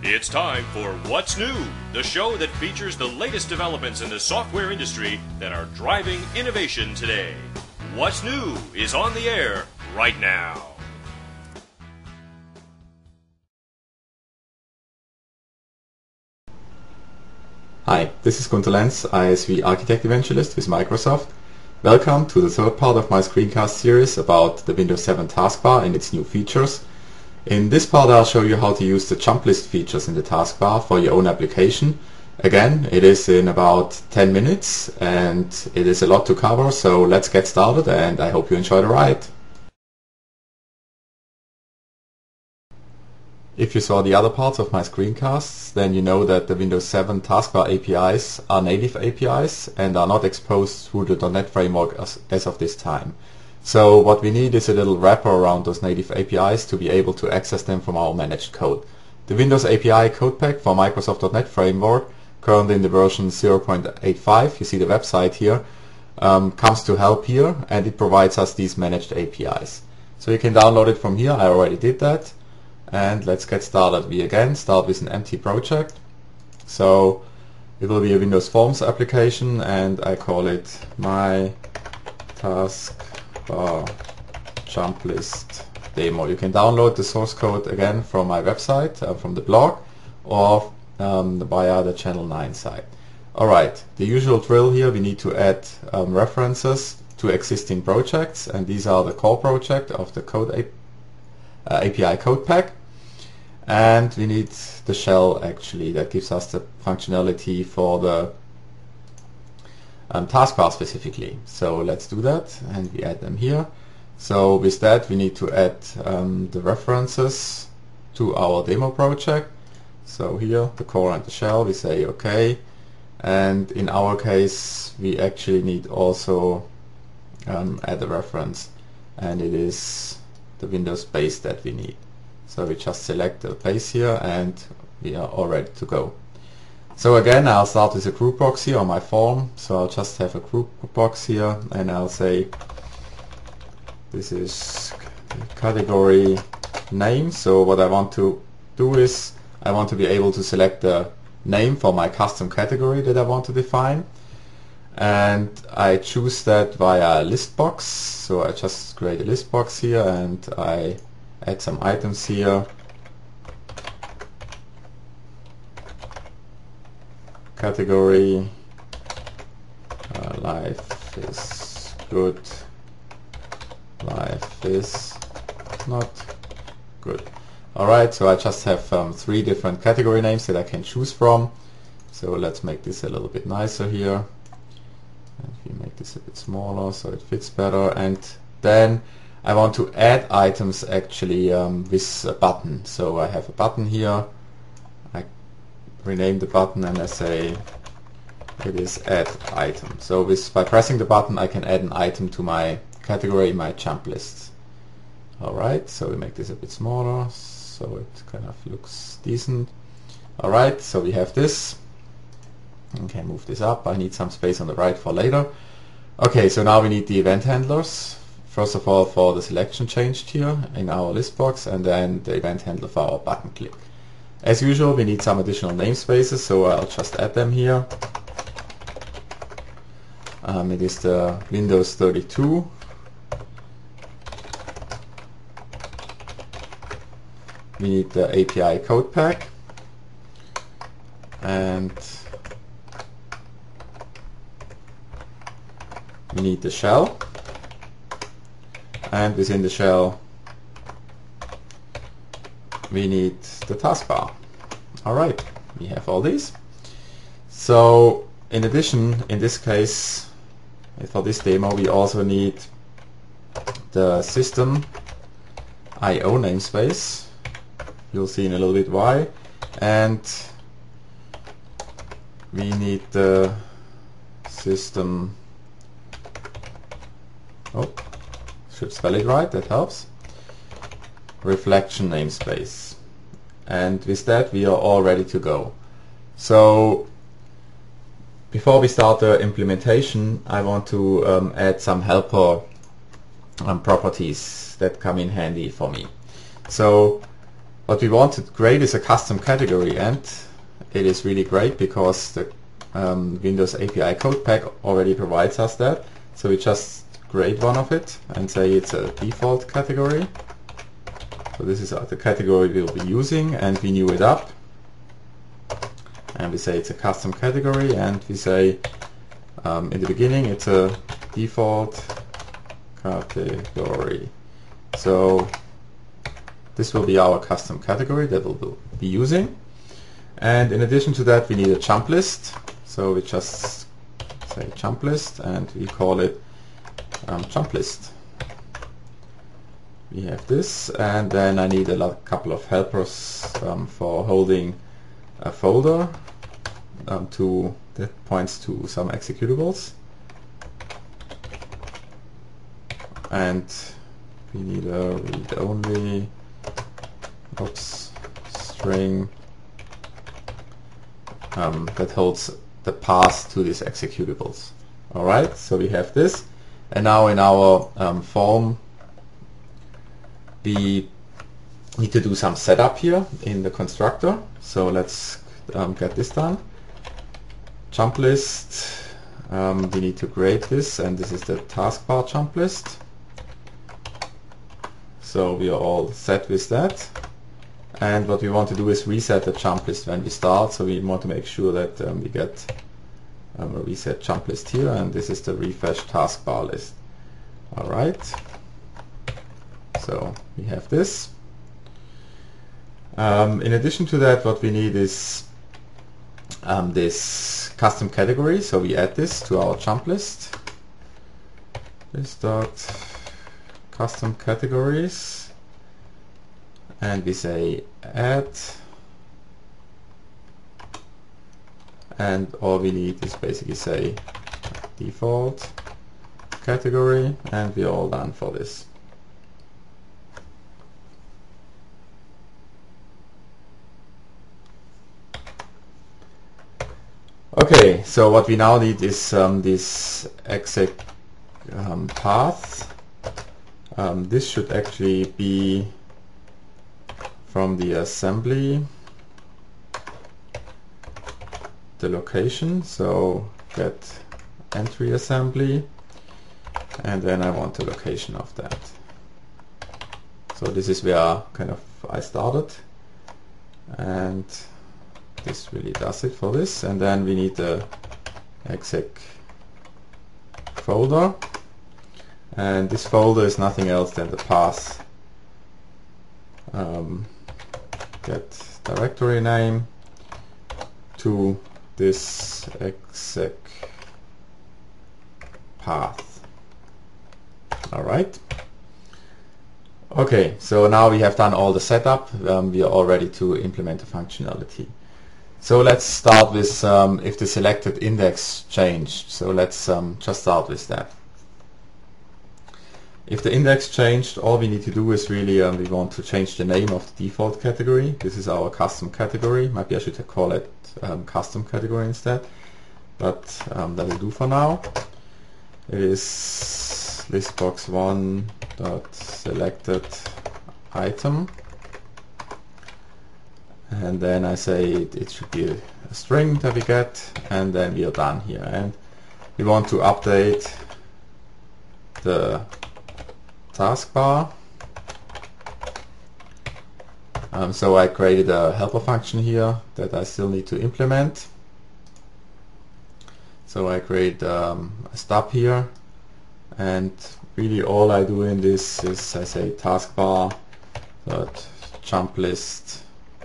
It's time for What's New, the show that features the latest developments in the software industry that are driving innovation today. What's New is on the air right now. Hi, this is Gunter Lenz, ISV Architect Evangelist with Microsoft. Welcome to the third part of my screencast series about the Windows 7 taskbar and its new features. In this part I'll show you how to use the jump list features in the taskbar for your own application. Again, it is in about 10 minutes and it is a lot to cover, so let's get started and I hope you enjoy the ride. If you saw the other parts of my screencasts, then you know that the Windows 7 taskbar APIs are native APIs and are not exposed through the .NET framework as of this time. So what we need is a little wrapper around those native APIs to be able to access them from our managed code. The Windows API code pack for Microsoft.NET Framework, currently in the version 0.85, you see the website here, comes to help here, and it provides us these managed APIs. So you can download it from here, I already did that. And let's get started. We again start with an empty project. So it will be a Windows Forms application and I call it my taskbar jump list demo. You can download the source code again from my website, from the blog, or via the Channel 9 site. Alright, the usual drill here, we need to add references to existing projects, and these are the core project of the code API code pack, and we need the shell actually that gives us the functionality for the taskbar specifically. So let's do that and we add them here. So with that we need to add the references to our demo project. So here the core and the shell, we say okay, and in our case we actually need also add a reference, and it is the Windows base that we need. So we just select the base here and we are all ready to go. So again, I'll start with a group box here on my form. So I'll just have a group box here and I'll say this is category name. So what I want to do is I want to be able to select the name for my custom category that I want to define. And I choose that via a list box. So I just create a list box here and I add some items here. Category life is good, life is not good. Alright, so I just have 3 different category names that I can choose from. So let's make this a little bit nicer here. And we make this a bit smaller so it fits better, and then I want to add items actually with a button. So I have a button here, I rename the button and I say it is add item. So by pressing the button I can add an item to my category in my jump list. Alright, so we make this a bit smaller so it kind of looks decent. Alright, so we have this. Okay, move this up. I need some space on the right for later. Okay, so now we need the event handlers. First of all, for the selection changed here in our list box, and then the event handler for our button click. As usual, we need some additional namespaces, so I'll just add them here. It is the Windows 32. We need the API code pack, and we need the shell, and within the shell we need the taskbar. Alright, we have all these. So in addition, in this case, for this demo we also need the system IO namespace. You'll see in a little bit why. And we need the system, should spell it right, that helps, reflection namespace. And with that we are all ready to go. So before we start the implementation I want to add some helper properties that come in handy for me. So what we want to create is a custom category, and it is really great because the Windows API Code Pack already provides us that. So we just create one of it and say it's a default category. So this is the category we'll be using, and we new it up. And we say it's a custom category, and we say in the beginning it's a default category. So this will be our custom category that we'll be using. And in addition to that, we need a jump list. So we just say jump list, and we call it jump list. We have this, and then I need a couple of helpers for holding a folder that points to some executables. And we need a read-only string that holds the path to these executables. Alright, so we have this, and now in our form we need to do some setup here in the constructor. So let's get this done. Jump list, we need to create this, and this is the taskbar jump list. So we are all set with that. And what we want to do is reset the jump list when we start. So we want to make sure that we get a reset jump list here, and this is the refresh taskbar list. Alright, so we have this. In addition to that, what we need is this custom category. So we add this to our jump list. This dot custom categories, and we say add, and all we need is basically say default category, and we're all done for this. Okay, so what we now need is this exec path. This should actually be from the assembly, the location, so get entry assembly, and then I want the location of that. So this is where I started, and this really does it for this. And then we need the exec folder, and this folder is nothing else than the path get directory name to this exec path. Alright. Okay, so now we have done all the setup. We are all ready to implement the functionality. So let's start with if the selected index changed. So let's just start with that. If the index changed, all we need to do is really we want to change the name of the default category. This is our custom category. Maybe I should call it custom category instead, but that will do for now. It is listbox1.selected item, and then I say it should be a string that we get, and then we are done here. And we want to update the taskbar. So I created a helper function here that I still need to implement. So I create a stub here, and really all I do in this is I say taskbar dot jump list,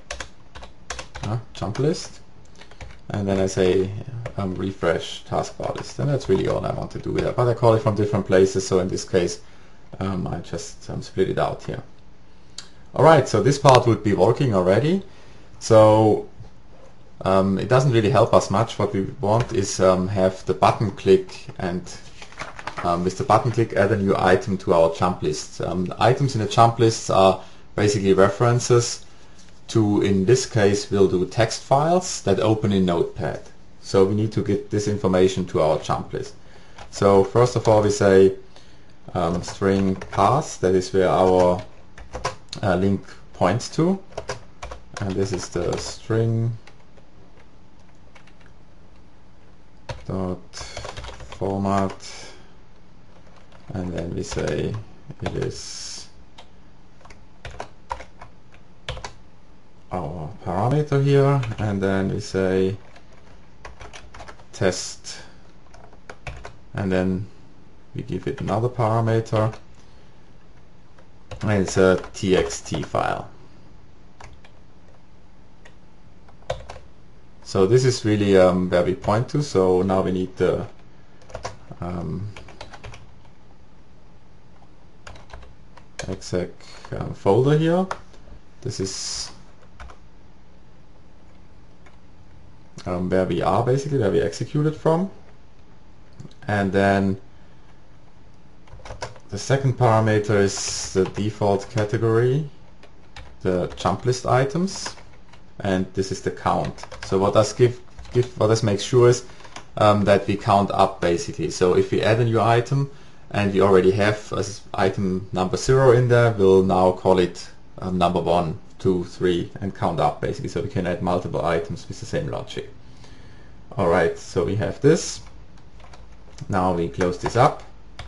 and then I say refresh taskbar list, and that's really all I want to do with it. But I call it from different places, so in this case I just split it out here. Alright, so this part would be working already. So it doesn't really help us much. What we want is have the button click, and with the button click add a new item to our jump list. The items in the jump lists are basically references to, in this case we'll do text files that open in Notepad. So we need to get this information to our jump list. So first of all we say string path, that is where our link points to, and this is the string dot format, and then we say it is our parameter here, and then we say test, and then we give it another parameter, and it's a txt file. So this is really where we point to. So now we need the exec folder here. This is where we are, basically where we executed from. And then the second parameter is the default category, the jump list items, and this is the count. So what this makes sure is that we count up, basically. So if we add a new item and we already have item number 0 in there, we'll now call it number 1, 2, 3 and count up, basically, so we can add multiple items with the same logic. Alright, so we have this. Now we close this up.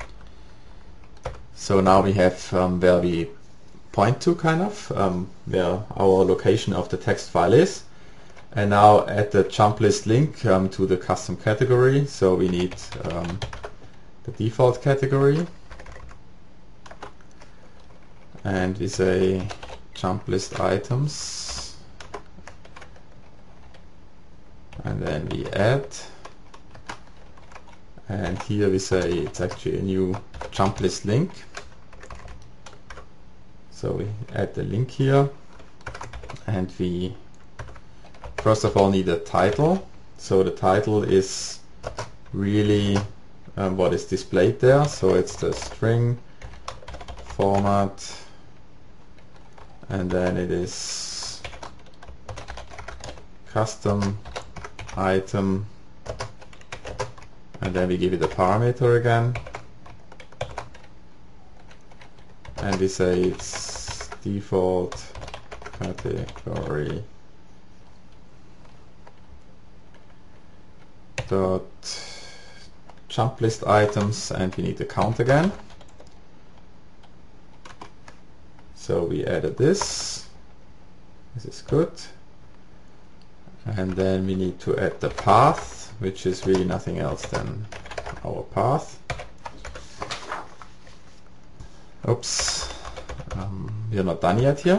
So now we have where we point to, kind of, where our location of the text file is. And now add the jump list link to the custom category. So we need the default category. And we say jump list items. And then we add. And here we say it's actually a new jump list link. So we add the link here, and we first of all need a title. So the title is really what is displayed there. So it's the string format, and then it is custom item, and then we give it a parameter again, and we say it's default category dot jump list items, and we need the count again. So we added this. This is good. And then we need to add the path, which is really nothing else than our path. Oops, we are not done yet here.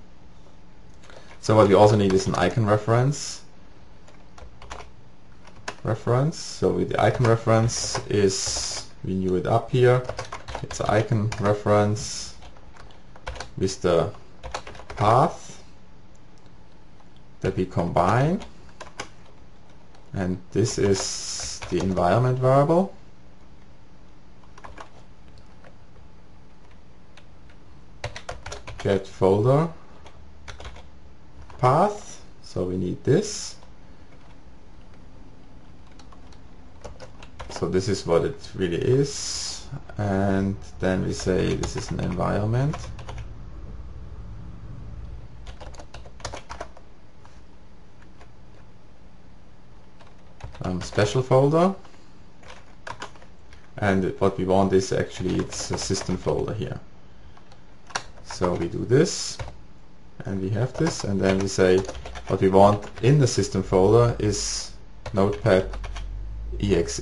So what we also need is an icon reference. So with the icon reference is, we new it up here. It's an icon reference with the path that we combine, and this is the environment variable. Get folder path, so we need this. So this is what it really is, and then we say this is an environment. Special folder, and what we want is actually it's a system folder here. So we do this, and we have this, and then we say what we want in the system folder is notepad exe.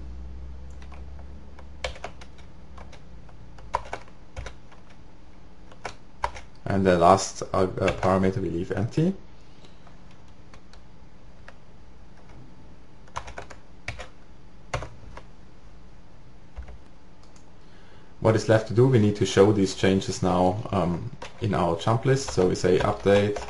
And the last parameter we leave empty. What is left to do, we need to show these changes now in our jump list. So we say update,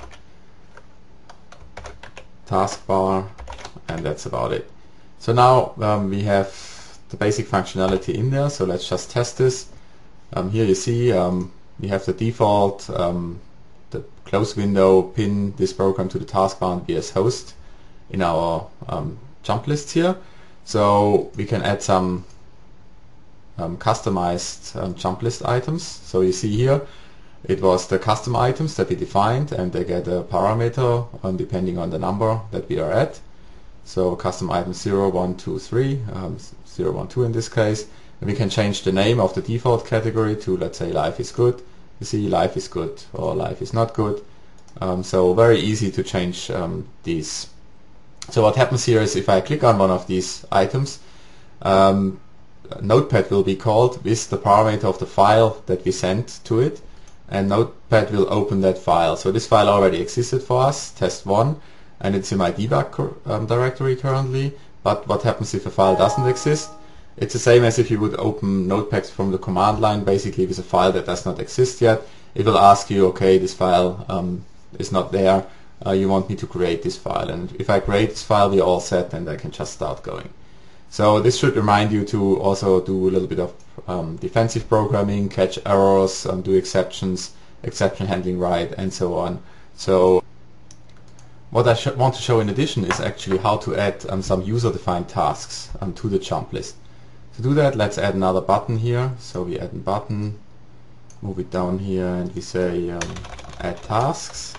taskbar, and that's about it. So now we have the basic functionality in there, so let's just test this. Here you see we have the default, the close window, pin this program to the taskbar and be as host in our jump list here. So we can add some customized jump list items. So you see here it was the custom items that we defined, and they get a parameter depending on the number that we are at. So custom item 0, 1, 2, 3, 0, 1, 2 in this case. And we can change the name of the default category to, let's say, life is good. You see, life is good or life is not good. So very easy to change these. So what happens here is if I click on one of these items, Notepad will be called with the parameter of the file that we sent to it, and Notepad will open that file. So this file already existed for us, test1, and it's in my debug directory currently. But what happens if a file doesn't exist? It's the same as if you would open Notepad from the command line, basically with a file that does not exist yet. It will ask you, okay, this file is not there, you want me to create this file, and if I create this file, we're all set, and I can just start going. So this should remind you to also do a little bit of defensive programming, catch errors, do exceptions, exception handling right, and so on. So what I want to show in addition is actually how to add some user-defined tasks to the jump list. To do that, let's add another button here. So we add a button, move it down here, and we say add tasks.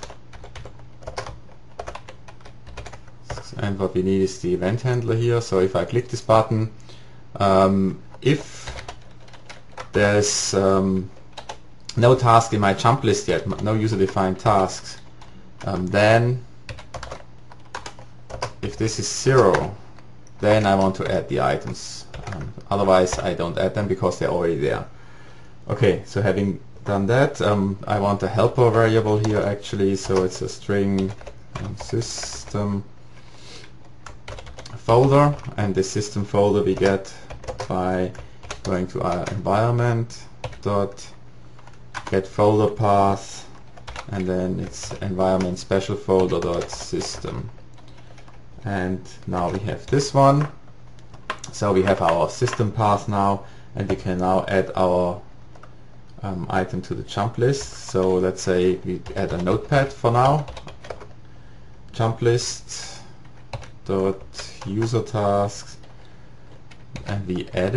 And what we need is the event handler here. So if I click this button, if there's no task in my jump list yet, no user-defined tasks, then if this is 0, then I want to add the items. Otherwise I don't add them because they're already there. Okay, so having done that, I want a helper variable here actually, so it's a string system folder, and the system folder we get by going to our environment dot get folder path, and then it's environment special folder dot system. And now we have this one. So we have our system path now, and we can now add our item to the jump list. So let's say we add a notepad for now. Jump list dot user tasks, and we add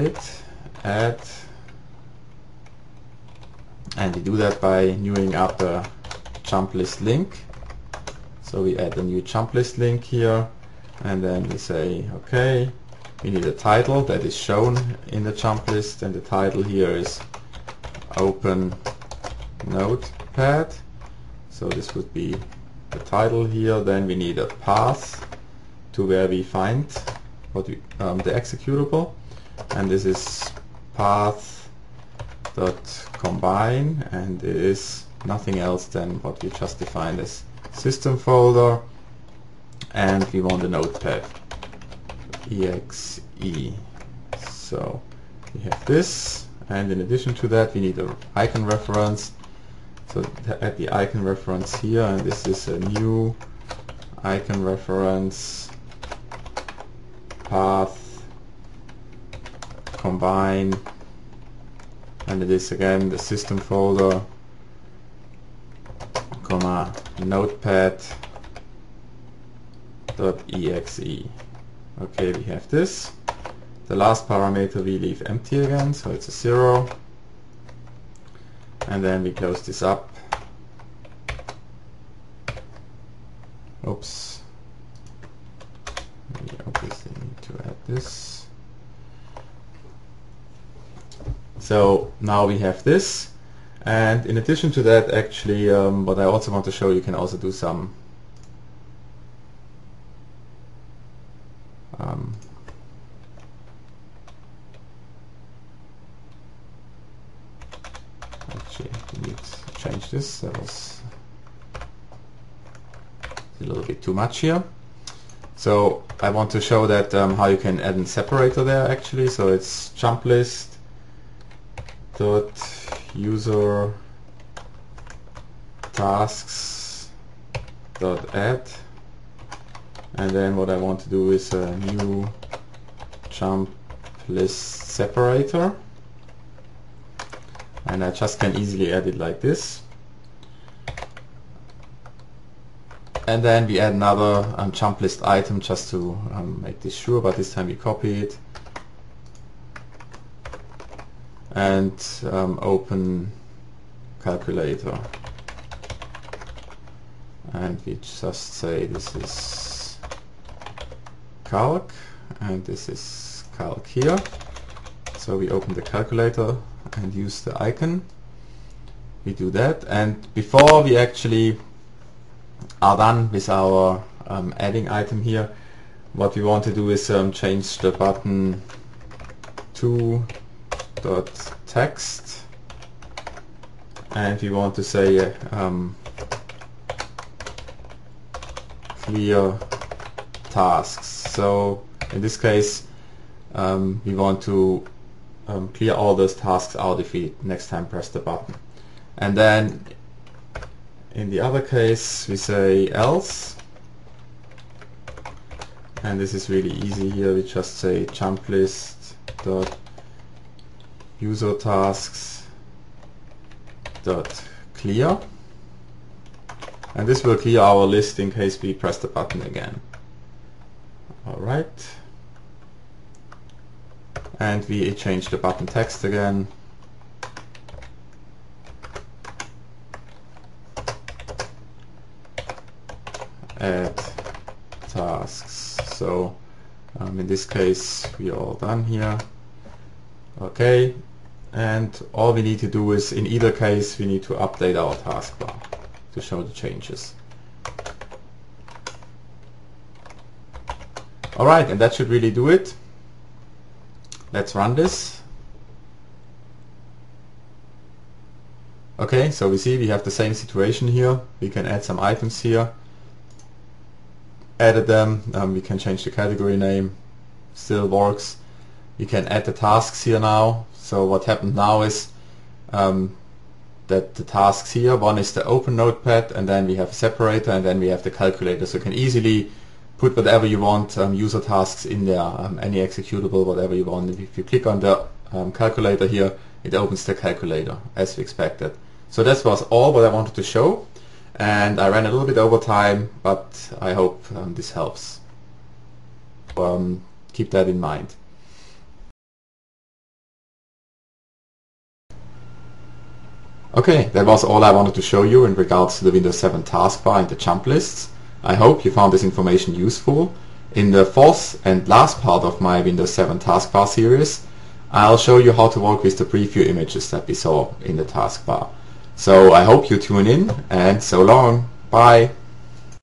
and we do that by newing up a jump list link. So we add a new jump list link here, and then we say okay, we need a title that is shown in the jump list, and the title here is open notepad. So this would be the title here. Then we need a path to where we find what we, the executable, and this is path dot combine, and it is nothing else than what we just defined as system folder, and we want a notepad exe. So we have this, and in addition to that we need an icon reference. So add the icon reference here, and this is a new icon reference path combine, and it is again the system folder comma notepad dot exe. Okay, we have this. The last parameter we leave empty again, so it's a 0, and then we close this up. Oops, we obviously need to add this. So now we have this, and in addition to that, actually what I also want to show, you can also do some actually we need to change this. That was a little bit too much here. So I want to show that how you can add a separator there actually. So it's jump list dot user tasks dot add, and then what I want to do is a new jump list separator, and I just can easily add it like this. And then we add another jump list item just to make this sure, but this time we copy it and open calculator, and we just say this is calc and this is calc here. So we open the calculator and use the icon. We do that, and before we actually are done with our adding item here, what we want to do is change the button to .text, and we want to say clear tasks. So in this case we want to clear all those tasks out if we next time press the button. And then in the other case we say else, and this is really easy here. We just say jump list dot user tasks dot clear, and this will clear our list in case we press the button again. Alright, and we change the button text again. Add tasks. So in this case we are all done here. Okay, and all we need to do is, in either case, we need to update our taskbar to show the changes. Alright, and that should really do it. Let's run this. Okay, so we see we have the same situation here. We can add some items here. Added them. We can change the category name. Still works. We can add the tasks here now. So what happened now is that the tasks here, one is the open notepad, and then we have a separator, and then we have the calculator. So you can easily put whatever you want, user tasks in there, any executable, whatever you want. If you click on the calculator here, it opens the calculator as we expected. So that was all what I wanted to show, and I ran a little bit over time, but I hope this helps. Keep that in mind. Okay, that was all I wanted to show you in regards to the Windows 7 taskbar and the jump lists. I hope you found this information useful. In the fourth and last part of my Windows 7 taskbar series, I'll show you how to work with the preview images that we saw in the taskbar. So I hope you tune in, and so long. Bye.